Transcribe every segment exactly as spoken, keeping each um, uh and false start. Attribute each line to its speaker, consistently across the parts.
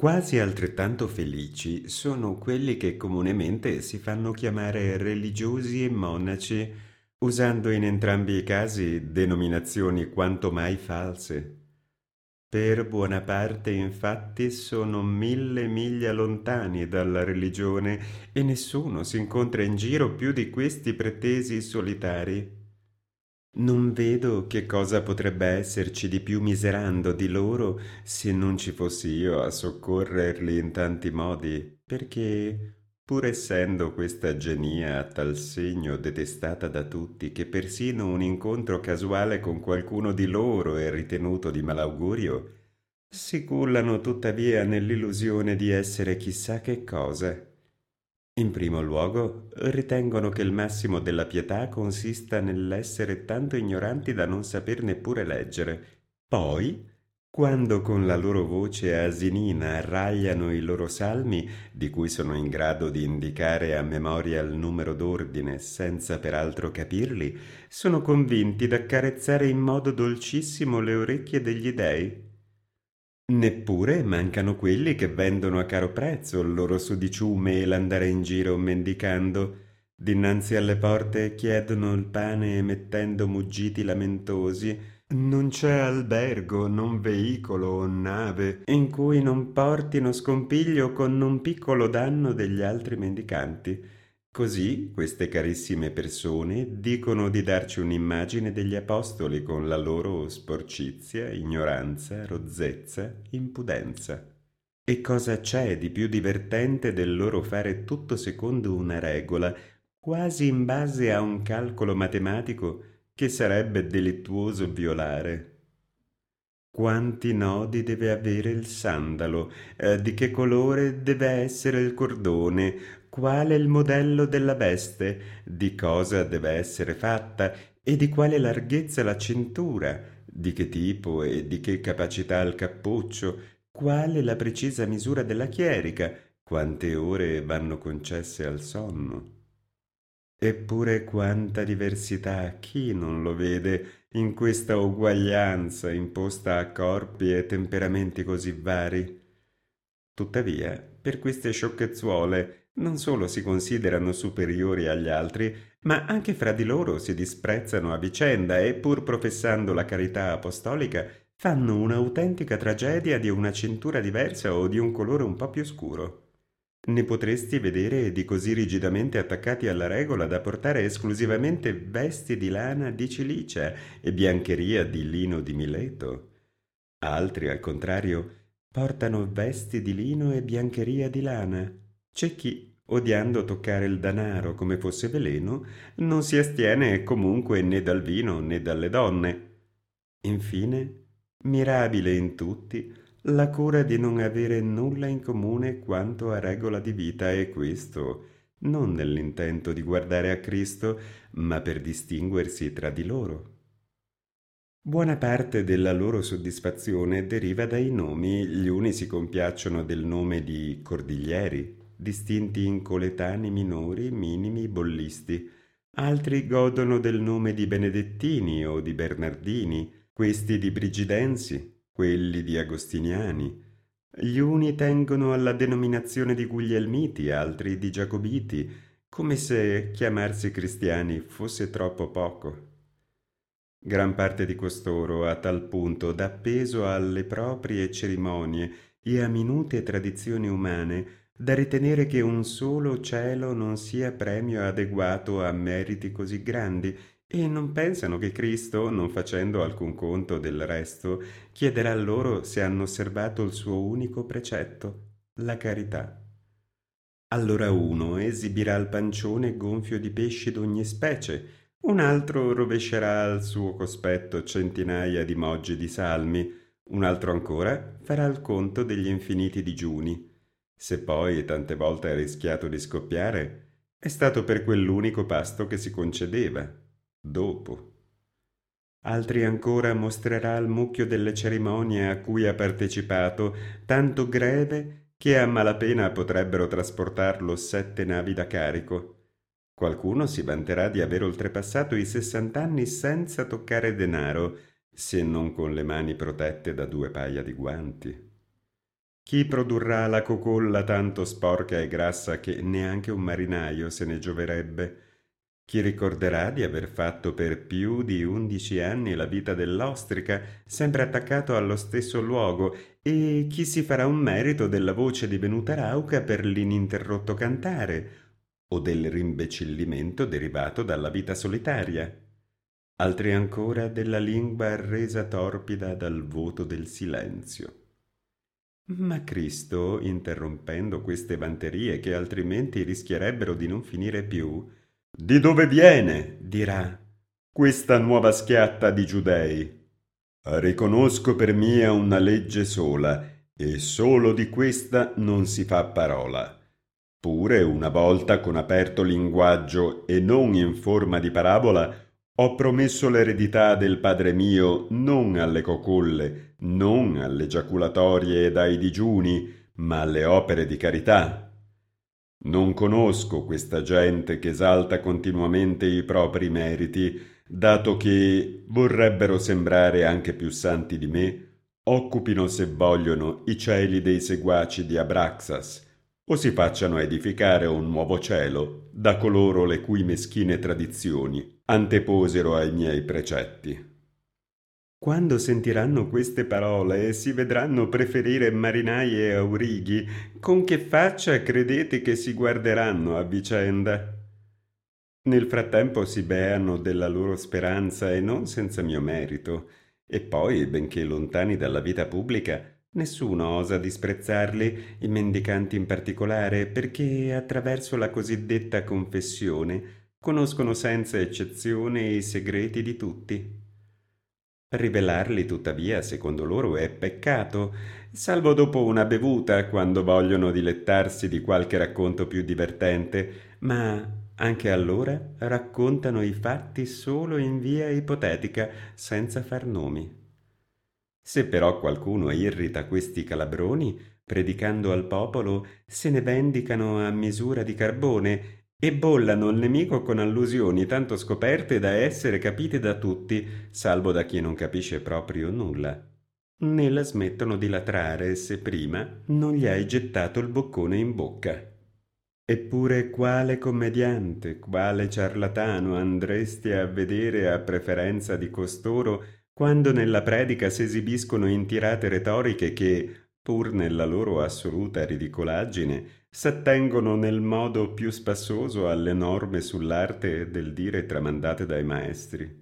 Speaker 1: Quasi altrettanto felici sono quelli che comunemente si fanno chiamare religiosi e monaci, usando in entrambi i casi denominazioni quanto mai false. Per buona parte, infatti, sono mille miglia lontani dalla religione e nessuno si incontra in giro più di questi pretesi solitari. Non vedo che cosa potrebbe esserci di più miserando di loro se non ci fossi io a soccorrerli in tanti modi, perché, pur essendo questa genia a tal segno detestata da tutti, che persino un incontro casuale con qualcuno di loro è ritenuto di malaugurio, si cullano tuttavia nell'illusione di essere chissà che cosa. In primo luogo, ritengono che il massimo della pietà consista nell'essere tanto ignoranti da non saper neppure leggere. Poi, quando con la loro voce asinina ragliano i loro salmi, di cui sono in grado di indicare a memoria il numero d'ordine senza peraltro capirli, sono convinti d'accarezzare in modo dolcissimo le orecchie degli dei. Neppure mancano quelli che vendono a caro prezzo il loro sudiciume e l'andare in giro mendicando. Dinanzi alle porte chiedono il pane emettendo muggiti lamentosi. Non c'è albergo, non veicolo o nave in cui non portino scompiglio con un piccolo danno degli altri mendicanti. Così queste carissime persone dicono di darci un'immagine degli apostoli con la loro sporcizia, ignoranza, rozzezza, impudenza. E cosa c'è di più divertente del loro fare tutto secondo una regola, quasi in base a un calcolo matematico che sarebbe delittuoso violare? Quanti nodi deve avere il sandalo? Eh, di che colore deve essere il cordone? Quale il modello della veste? Di cosa deve essere fatta? E di quale larghezza la cintura? Di che tipo e di che capacità il cappuccio? Quale la precisa misura della chierica? Quante ore vanno concesse al sonno? Eppure quanta diversità, chi non lo vede in questa uguaglianza imposta a corpi e temperamenti così vari? Tuttavia, per queste sciocchezzuole non solo si considerano superiori agli altri, ma anche fra di loro si disprezzano a vicenda e, pur professando la carità apostolica, fanno un'autentica tragedia di una cintura diversa o di un colore un po' più scuro. Ne potresti vedere di così rigidamente attaccati alla regola da portare esclusivamente vesti di lana di cilicia e biancheria di lino di Mileto. Altri, al contrario, portano vesti di lino e biancheria di lana. C'è chi, odiando toccare il danaro come fosse veleno, non si astiene comunque né dal vino né dalle donne. Infine, mirabile in tutti, la cura di non avere nulla in comune quanto a regola di vita e questo non nell'intento di guardare a Cristo, ma per distinguersi tra di loro. Buona parte della loro soddisfazione deriva dai nomi, gli uni si compiacciono del nome di cordiglieri, distinti in coletani minori, minimi, bollisti, altri godono del nome di benedettini o di bernardini, questi di brigidensi, quelli di agostiniani. Gli uni tengono alla denominazione di guglielmiti, altri di giacobiti, come se chiamarsi cristiani fosse troppo poco. Gran parte di costoro a tal punto dà peso alle proprie cerimonie e a minute tradizioni umane da ritenere che un solo cielo non sia premio adeguato a meriti così grandi e non pensano che Cristo, non facendo alcun conto del resto, chiederà loro se hanno osservato il suo unico precetto, la carità. Allora uno esibirà il pancione gonfio di pesci d'ogni specie, un altro rovescerà al suo cospetto centinaia di moggi di salmi, un altro ancora farà il conto degli infiniti digiuni. Se poi tante volte ha rischiato di scoppiare, è stato per quell'unico pasto che si concedeva, dopo. Altri ancora mostrerà il mucchio delle cerimonie a cui ha partecipato, tanto greve che a malapena potrebbero trasportarlo sette navi da carico. Qualcuno si vanterà di aver oltrepassato i sessant'anni senza toccare denaro, se non con le mani protette da due paia di guanti. Chi produrrà la cocolla tanto sporca e grassa che neanche un marinaio se ne gioverebbe? Chi ricorderà di aver fatto per più di undici anni la vita dell'ostrica, sempre attaccato allo stesso luogo, e chi si farà un merito della voce divenuta rauca per l'ininterrotto cantare, o del rimbecillimento derivato dalla vita solitaria? Altri ancora della lingua resa torpida dal voto del silenzio. Ma Cristo, interrompendo queste vanterie che altrimenti rischierebbero di non finire più, «Di dove viene?» dirà, «questa nuova schiatta di giudei? Riconosco per mia una legge sola, e solo di questa non si fa parola. Pure una volta con aperto linguaggio e non in forma di parabola, ho promesso l'eredità del Padre mio non alle cocolle, non alle giaculatorie ed ai digiuni, ma alle opere di carità. Non conosco questa gente che esalta continuamente i propri meriti, dato che vorrebbero sembrare anche più santi di me, occupino se vogliono i cieli dei seguaci di Abraxas, o si facciano edificare un nuovo cielo da coloro le cui meschine tradizioni anteposero ai miei precetti. Quando sentiranno queste parole e si vedranno preferire marinai e aurighi, con che faccia credete che si guarderanno a vicenda? Nel frattempo si beano della loro speranza e non senza mio merito, e poi, benché lontani dalla vita pubblica, nessuno osa disprezzarli, i mendicanti in particolare, perché attraverso la cosiddetta confessione conoscono senza eccezione i segreti di tutti. Rivelarli, tuttavia, secondo loro è peccato, salvo dopo una bevuta, quando vogliono dilettarsi di qualche racconto più divertente, ma anche allora raccontano i fatti solo in via ipotetica, senza far nomi. Se però qualcuno irrita questi calabroni, predicando al popolo, se ne vendicano a misura di carbone e bollano il nemico con allusioni tanto scoperte da essere capite da tutti, salvo da chi non capisce proprio nulla. Né la smettono di latrare se prima non gli hai gettato il boccone in bocca. Eppure quale commediante, quale ciarlatano andresti a vedere a preferenza di costoro quando nella predica s'esibiscono in tirate retoriche che, pur nella loro assoluta ridicolaggine, s'attengono nel modo più spassoso alle norme sull'arte del dire tramandate dai maestri.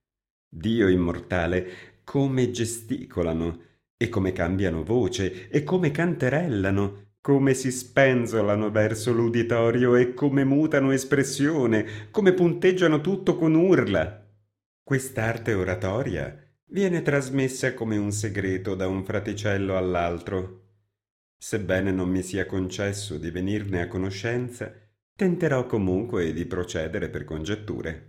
Speaker 1: Dio immortale, come gesticolano, e come cambiano voce, e come canterellano, come si spenzolano verso l'uditorio e come mutano espressione, come punteggiano tutto con urla. Quest'arte oratoria viene trasmessa come un segreto da un fraticello all'altro. Sebbene non mi sia concesso di venirne a conoscenza, tenterò comunque di procedere per congetture.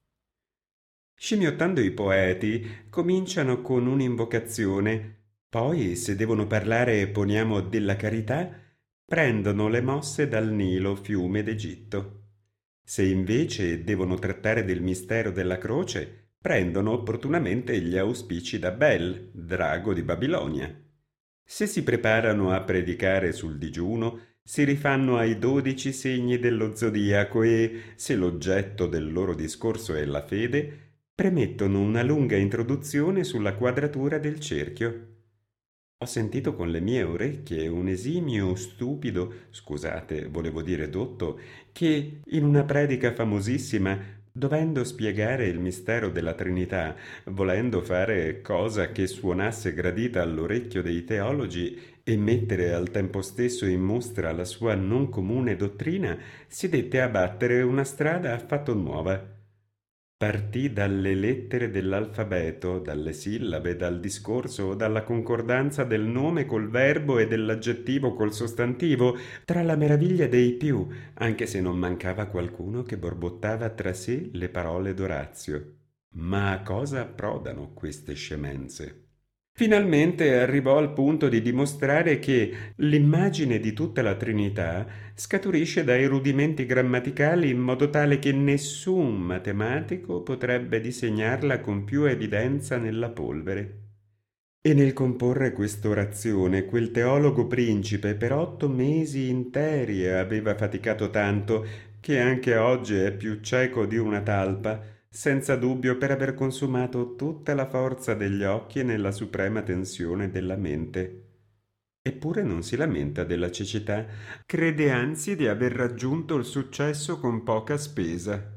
Speaker 1: Scimmiottando i poeti, cominciano con un'invocazione, poi, se devono parlare, poniamo, della carità, prendono le mosse dal Nilo, fiume d'Egitto. Se invece devono trattare del mistero della croce, prendono opportunamente gli auspici da Bel, drago di Babilonia. Se si preparano a predicare sul digiuno, si rifanno ai dodici segni dello zodiaco e, se l'oggetto del loro discorso è la fede, premettono una lunga introduzione sulla quadratura del cerchio. Ho sentito con le mie orecchie un esimio stupido, scusate, volevo dire dotto, che in una predica famosissima, dovendo spiegare il mistero della Trinità, volendo fare cosa che suonasse gradita all'orecchio dei teologi e mettere al tempo stesso in mostra la sua non comune dottrina, si dette a battere una strada affatto nuova. Partì dalle lettere dell'alfabeto, dalle sillabe, dal discorso, dalla concordanza del nome col verbo e dell'aggettivo col sostantivo, tra la meraviglia dei più, anche se non mancava qualcuno che borbottava tra sé le parole d'Orazio. Ma a cosa approdano queste scemenze? Finalmente arrivò al punto di dimostrare che l'immagine di tutta la Trinità scaturisce dai rudimenti grammaticali in modo tale che nessun matematico potrebbe disegnarla con più evidenza nella polvere. E nel comporre quest'orazione, quel teologo principe per otto mesi interi aveva faticato tanto che anche oggi è più cieco di una talpa, senza dubbio per aver consumato tutta la forza degli occhi nella suprema tensione della mente. Eppure non si lamenta della cecità, crede anzi di aver raggiunto il successo con poca spesa.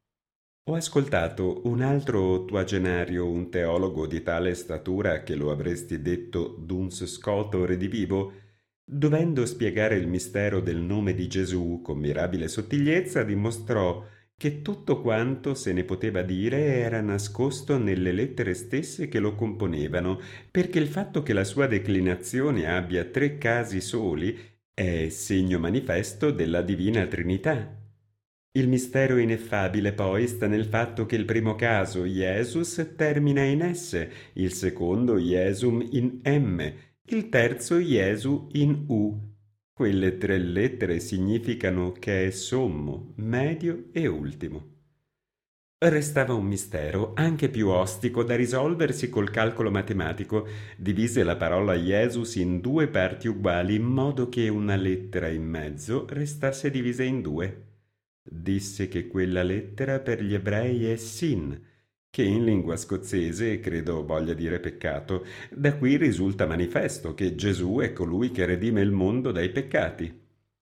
Speaker 1: Ho ascoltato un altro ottuagenario, un teologo di tale statura che lo avresti detto d'uns scoto redivivo, dovendo spiegare il mistero del nome di Gesù con mirabile sottigliezza, dimostrò che tutto quanto se ne poteva dire era nascosto nelle lettere stesse che lo componevano, perché il fatto che la sua declinazione abbia tre casi soli è segno manifesto della Divina Trinità. Il mistero ineffabile poi sta nel fatto che il primo caso, Iesus, termina in S, il secondo, Iesum, in M, il terzo, Iesu, in U. Quelle tre lettere significano che è sommo, medio e ultimo. Restava un mistero, anche più ostico, da risolversi col calcolo matematico. Divise la parola Iesus in due parti uguali, in modo che una lettera in mezzo restasse divisa in due. Disse che quella lettera per gli ebrei è sin, che in lingua scozzese credo voglia dire peccato. Da qui risulta manifesto che Gesù è colui che redime il mondo dai peccati.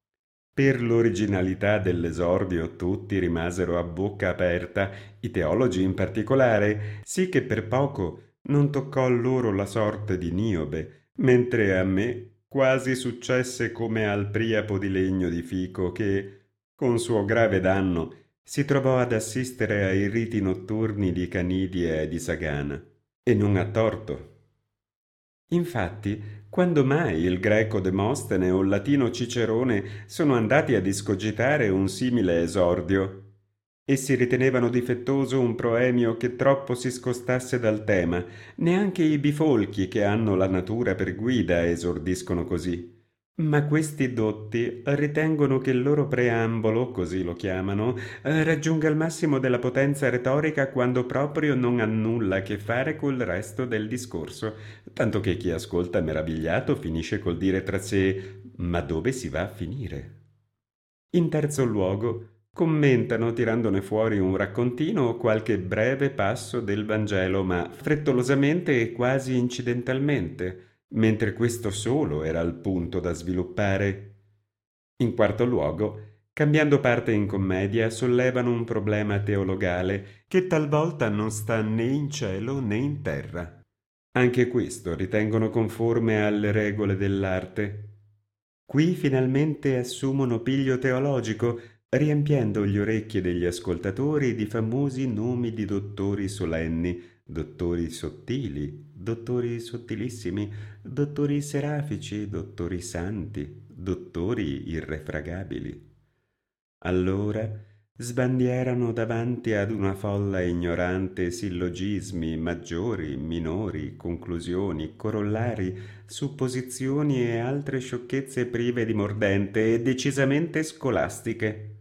Speaker 1: Per l'originalità dell'esordio tutti rimasero a bocca aperta, i teologi in particolare, sì che per poco non toccò loro la sorte di Niobe, mentre a me quasi successe come al Priapo di legno di fico che, con suo grave danno, si trovò ad assistere ai riti notturni di Canidia e di Sagana. E non ha torto. Infatti, quando mai il greco Demostene o il latino Cicerone sono andati a discogitare un simile esordio? Essi ritenevano difettoso un proemio che troppo si scostasse dal tema, neanche i bifolchi che hanno la natura per guida esordiscono così. Ma questi dotti ritengono che il loro preambolo, così lo chiamano, eh, raggiunga il massimo della potenza retorica quando proprio non ha nulla a che fare col resto del discorso, tanto che chi ascolta meravigliato finisce col dire tra sé «Ma dove si va a finire?» In terzo luogo, commentano tirandone fuori un raccontino o qualche breve passo del Vangelo, ma frettolosamente e quasi incidentalmente, mentre questo solo era il punto da sviluppare. In quarto luogo, cambiando parte in commedia, sollevano un problema teologale che talvolta non sta né in cielo né in terra. Anche questo ritengono conforme alle regole dell'arte. Qui finalmente assumono piglio teologico, riempiendo gli orecchi degli ascoltatori di famosi nomi di dottori solenni, dottori sottili, dottori sottilissimi, dottori serafici, dottori santi, dottori irrefragabili. Allora sbandierano davanti ad una folla ignorante sillogismi maggiori, minori, conclusioni, corollari, supposizioni e altre sciocchezze prive di mordente e decisamente scolastiche.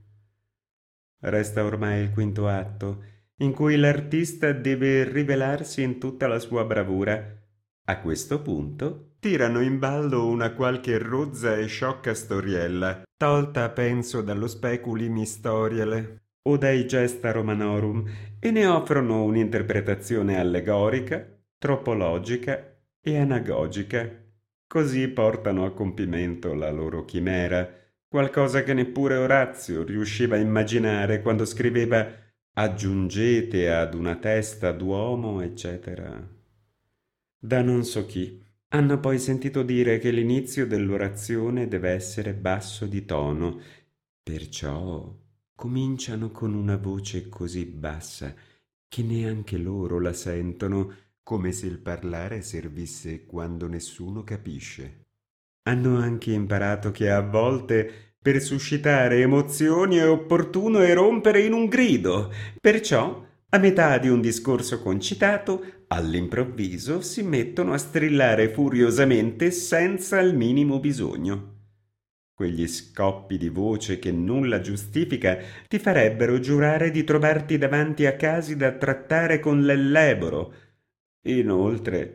Speaker 1: Resta ormai il quinto atto, in cui l'artista deve rivelarsi in tutta la sua bravura. A questo punto tirano in ballo una qualche rozza e sciocca storiella, tolta penso dallo speculum historiale o dai gesta romanorum, e ne offrono un'interpretazione allegorica, tropologica e anagogica. Così portano a compimento la loro chimera, qualcosa che neppure Orazio riusciva a immaginare quando scriveva aggiungete ad una testa d'uomo, eccetera. Da non so chi hanno poi sentito dire che l'inizio dell'orazione deve essere basso di tono, perciò cominciano con una voce così bassa che neanche loro la sentono, come se il parlare servisse quando nessuno capisce. Hanno anche imparato che a volte per suscitare emozioni è opportuno erompere in un grido, perciò a metà di un discorso concitato, all'improvviso si mettono a strillare furiosamente senza il minimo bisogno. Quegli scoppi di voce che nulla giustifica ti farebbero giurare di trovarti davanti a casi da trattare con l'elleboro. Inoltre,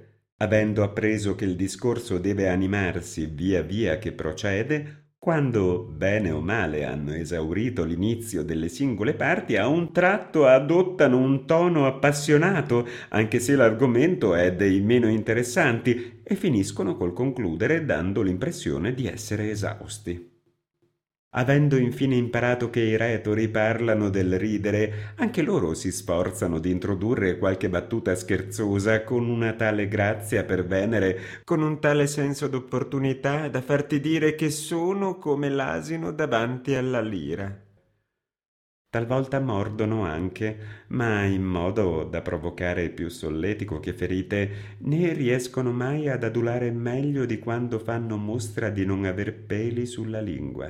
Speaker 1: Avendo appreso che il discorso deve animarsi via via che procede, quando, bene o male, hanno esaurito l'inizio delle singole parti, a un tratto adottano un tono appassionato, anche se l'argomento è dei meno interessanti, e finiscono col concludere dando l'impressione di essere esausti. Avendo infine imparato che i retori parlano del ridere, anche loro si sforzano di introdurre qualche battuta scherzosa con una tale grazia per Venere, con un tale senso d'opportunità da farti dire che sono come l'asino davanti alla lira. Talvolta mordono anche, ma in modo da provocare più solletico che ferite, né riescono mai ad adulare meglio di quando fanno mostra di non aver peli sulla lingua.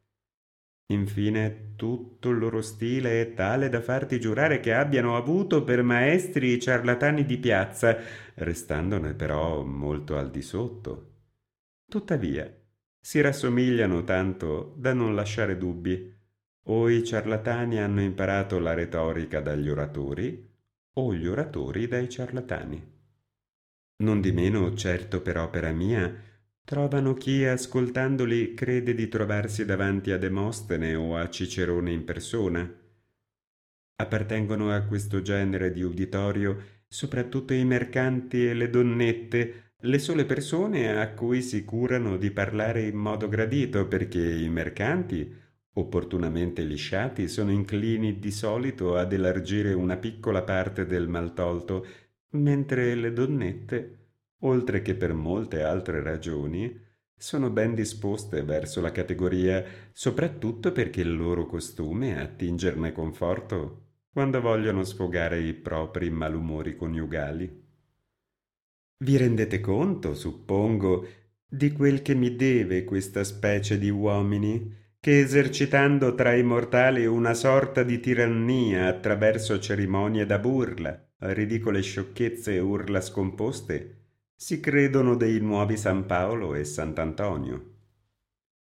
Speaker 1: Infine, tutto il loro stile è tale da farti giurare che abbiano avuto per maestri i ciarlatani di piazza, restandone però molto al di sotto. Tuttavia, si rassomigliano tanto da non lasciare dubbi. O i ciarlatani hanno imparato la retorica dagli oratori, o gli oratori dai ciarlatani. Nondimeno, certo per opera mia, trovano chi ascoltandoli crede di trovarsi davanti a Demostene o a Cicerone in persona. Appartengono a questo genere di uditorio soprattutto i mercanti e le donnette, le sole persone a cui si curano di parlare in modo gradito, perché i mercanti, opportunamente lisciati, sono inclini di solito ad elargire una piccola parte del maltolto, mentre le donnette, oltre che per molte altre ragioni, sono ben disposte verso la categoria, soprattutto perché il loro costume è attingerne conforto quando vogliono sfogare i propri malumori coniugali. Vi rendete conto, suppongo, di quel che mi deve questa specie di uomini, che esercitando tra i mortali una sorta di tirannia attraverso cerimonie da burla, ridicole sciocchezze e urla scomposte, si credono dei nuovi San Paolo e Sant'Antonio.